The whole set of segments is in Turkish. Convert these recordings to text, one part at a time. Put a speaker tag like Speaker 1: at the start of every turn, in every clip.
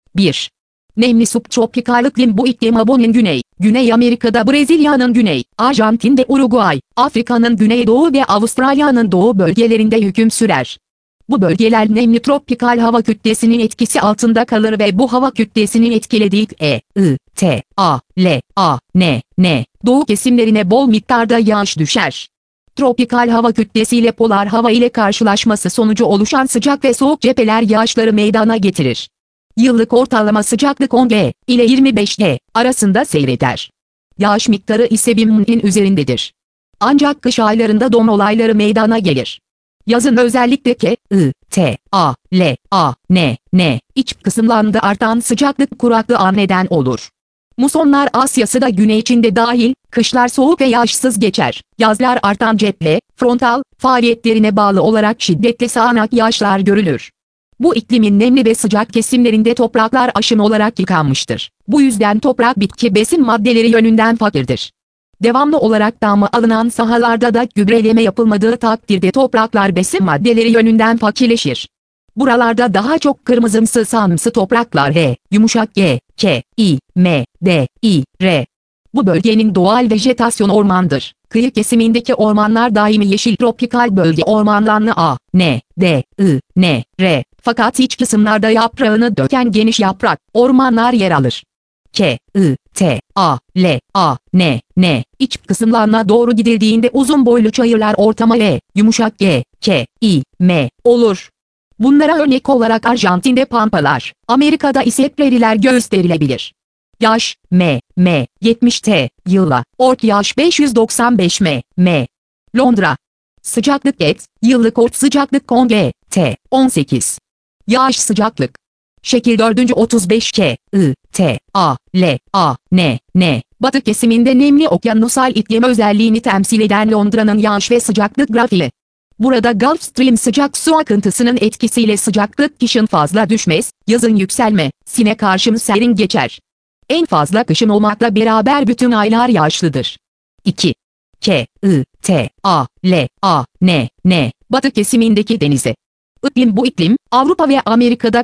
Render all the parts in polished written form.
Speaker 1: 1. Nemli subtropikal iklim. Bu iklim Gabon'un Güney Amerika'da, Brezilya'nın güney, Arjantin'de, Uruguay, Afrika'nın güneydoğu ve Avustralya'nın doğu bölgelerinde hüküm sürer. Bu bölgeler nemli tropikal hava kütlesinin etkisi altında kalır ve bu hava kütlesinin etkilediği doğu kesimlerine bol miktarda yağış düşer. Tropikal hava kütlesiyle polar hava ile karşılaşması sonucu oluşan sıcak ve soğuk cepheler yağışları meydana getirir. Yıllık ortalama sıcaklık 10 ile 25 arasında seyreder. Yağış miktarı ise 1000'in üzerindedir. Ancak kış aylarında don olayları meydana gelir. Yazın özellikle iç kısımlarında artan sıcaklık kuraklığa neden olur. Musonlar Asya'sı da Güney Çin'de dahil, kışlar soğuk ve yağışsız geçer. Yazlar artan cephe, frontal faaliyetlerine bağlı olarak şiddetli sağanak yağışlar görülür. Bu iklimin nemli ve sıcak kesimlerinde topraklar aşın olarak yıkanmıştır. Bu yüzden toprak bitki besin maddeleri yönünden fakirdir. Devamlı olarak damı alınan sahalarda da gübreleme yapılmadığı takdirde topraklar besin maddeleri yönünden fakirleşir. Buralarda daha çok kırmızımsı sağımsı topraklar yumuşak Bu bölgenin doğal vejetasyon ormandır. Kıyı kesimindeki ormanlar daimi yeşil tropikal bölge ormanlarını fakat iç kısımlarda yaprağını döken geniş yaprak ormanlar yer alır. İç kısımlarına doğru gidildiğinde uzun boylu çayırlar ortama yumuşak olur. Bunlara örnek olarak Arjantin'de pampalar, Amerika'da ise preriler gösterilebilir. Yaş 70 yılla, ort yaş 595 Londra. Sıcaklık yıllık ort sıcaklık 10 18. Yağış sıcaklık. Şekil 4. 35 Batı kesiminde nemli okyanusal iklim özelliğini temsil eden Londra'nın yağış ve sıcaklık grafiği. Burada Gulf Stream sıcak su akıntısının etkisiyle sıcaklık kışın fazla düşmez, yazın yükselmesine karşı serin geçer. En fazla kışın olmakla beraber bütün aylar yağışlıdır. 2. Batı kesimindeki denize. Bu iklim, Avrupa ve Amerika'da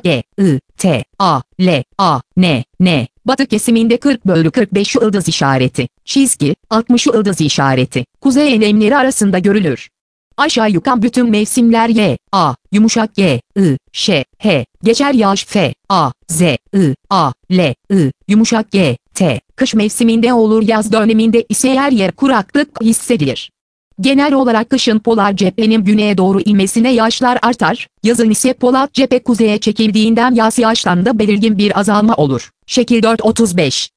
Speaker 1: Batı kesiminde 40/45 yıldız işareti, çizgi, 60 yıldız işareti, kuzey enlemleri arasında görülür. Aşağı yukarı bütün mevsimler yumuşak geçer yağış yumuşak kış mevsiminde olur, yaz döneminde ise yer kuraklık hissedilir. Genel olarak kışın polar cephenin güneye doğru inmesine yağışlar artar, yazın ise polar cephe kuzeye çekildiğinden yaz yağışlarında belirgin bir azalma olur. Şekil 4.35